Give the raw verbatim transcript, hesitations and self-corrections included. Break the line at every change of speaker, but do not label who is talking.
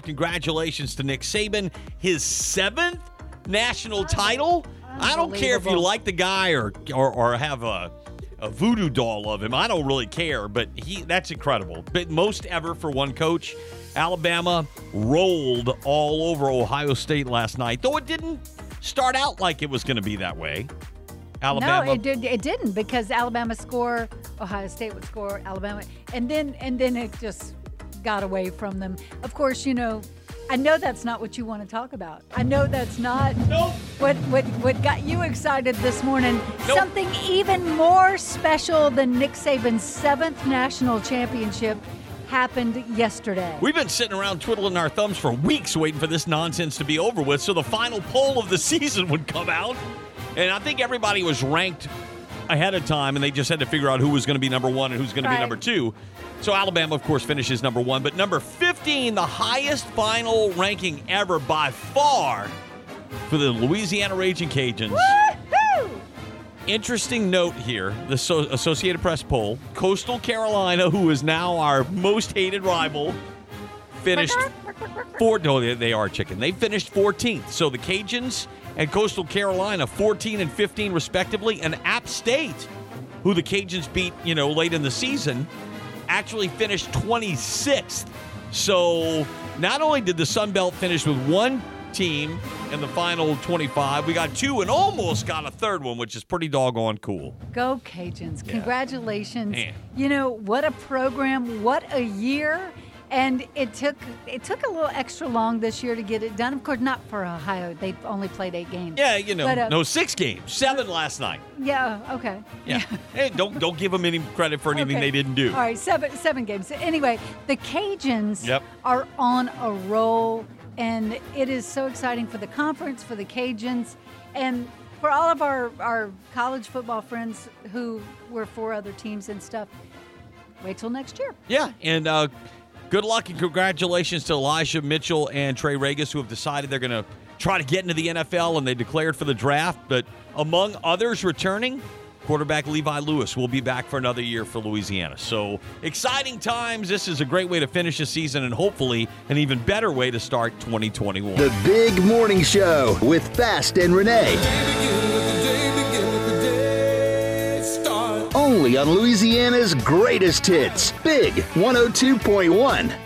Congratulations to Nick Saban. His seventh national title. I don't care if you like the guy or or, or have a, a voodoo doll of him. I don't really care, but he that's incredible. But most ever for one coach. Alabama rolled all over Ohio State last night, though it didn't start out like it was going to be that way. Alabama.
No, it, did, it didn't because Alabama score, Ohio State would score, Alabama, and then and then it just got away from them. Of course, you know, I know that's not what you want to talk about. I know that's not
nope.
what, what what got you excited this morning.
Nope.
Something even more special than Nick Saban's seventh national championship happened yesterday.
We've been sitting around twiddling our thumbs for weeks waiting for this nonsense to be over with so the final poll of the season would come out. And I think everybody was ranked ahead of time, and they just had to figure out who was going to be number one and who's going to
right.
be number two. So Alabama, of course, finishes number one. But number fifteen, the highest final ranking ever by far for the Louisiana Raging Cajuns.
Woo-hoo!
Interesting note here, the so- Associated Press poll. Coastal Carolina, who is now our most hated rival, finished four. No, they, they are chicken. They finished fourteenth. So the Cajuns and Coastal Carolina, fourteen and fifteen respectively, and App State, who the Cajuns beat, you know, late in the season, actually finished twenty-sixth. So not only did the Sun Belt finish with one team in the final twenty-five, we got two and almost got a third one, which is pretty doggone cool.
Go Cajuns.
Yeah.
Congratulations.
Man.
You know, what a program, what a year. And it took it took a little extra long this year to get it done. Of course, not for Ohio. They only played eight games.
Yeah, you know,
But, uh,
no, six games, seven last night.
Yeah, okay.
Yeah. Hey, don't don't give them any credit for anything
Okay.
they didn't do.
All right, seven seven games. Anyway, the Cajuns
Yep.
are on a roll, and it is so exciting for the conference, for the Cajuns, and for all of our, our college football friends who were for other teams and stuff. Wait till next year.
Yeah, and uh, good luck and congratulations to Elijah Mitchell and Trey Regis, who have decided they're going to try to get into the N F L, and they declared for the draft. But among others returning, quarterback Levi Lewis will be back for another year for Louisiana. So exciting times. This is a great way to finish the season and hopefully an even better way to start twenty twenty-one.
The Big Morning Show with Fast and Renee. Only on Louisiana's greatest hits. Big one oh two point one.